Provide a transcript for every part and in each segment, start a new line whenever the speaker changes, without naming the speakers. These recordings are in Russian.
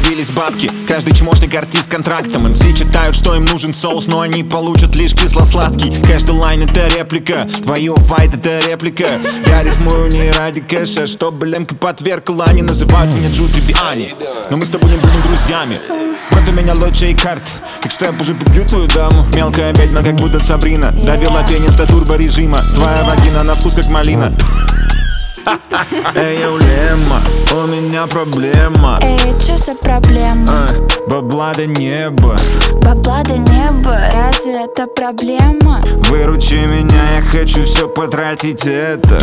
появились бабки. Каждый чмошник артист с контрактом. МС читают, что им нужен соус, но они получат лишь кисло-сладкий. Каждый лайн это реплика, твое файт это реплика. Я рифмую не ради кэша, чтобы лемка подверкала. Они называют меня Джу Трибиани, но мы с тобой не будем друзьями. Брат, у меня лучшие карты, так что я уже побью твою даму. Мелкая ведьма, как будто Сабрина. Довела пенис до турборежима. Твоя вагина на вкус как малина. Эй, я Лемма, у меня проблема.
Эй, чё за проблема?
Бабла до неба.
Бабла до неба, разве это проблема?
Выручи меня, я хочу все потратить это.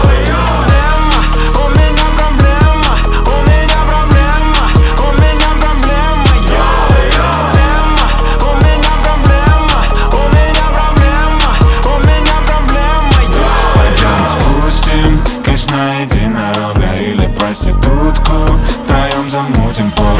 На единорога или проститутку, втроем замутим пол.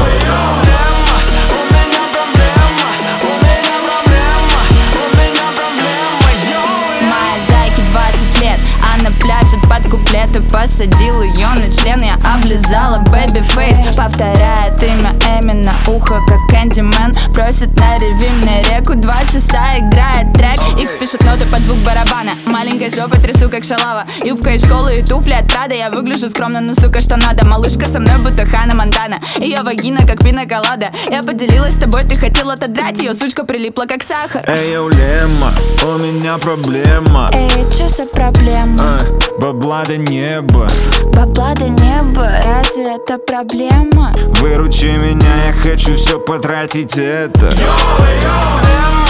Моя зайке 20 лет, она пляшет под куплеты. Посадил ее на член, я облизала бэби-фейс. Повторяет имя Эми на ухо, как Кэндимен. Просит на реви мне реку, 2 часа играет трек. Икс пишет ноты под звук барабана. Маленькой жопой трясу, как шалава. Юбка из школы и туфли от Прада. Я выгляжу скромно, но сука, что надо. Малышка со мной, будто Ханна Монтана. Ее вагина, как пина-колада. Я поделилась с тобой, ты хотел отодрать. Ее сучка прилипла, как сахар.
Эй, я Лемма, у меня проблема.
Эй, чё за проблема?
Бабла до неба.
Бабла до неба, разве это проблема?
Выручи меня, я хочу все потратить это.
Йо,